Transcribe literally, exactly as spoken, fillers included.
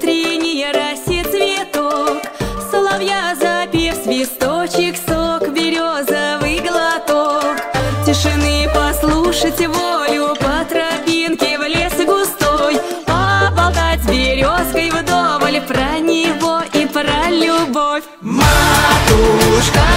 утренней росе цветок, соловья запев свисточек, сок, березовый глоток. Тишины послушать волю, по тропинке в лес густой, поболтать с березкой вдоволь про него и про любовь. Матушка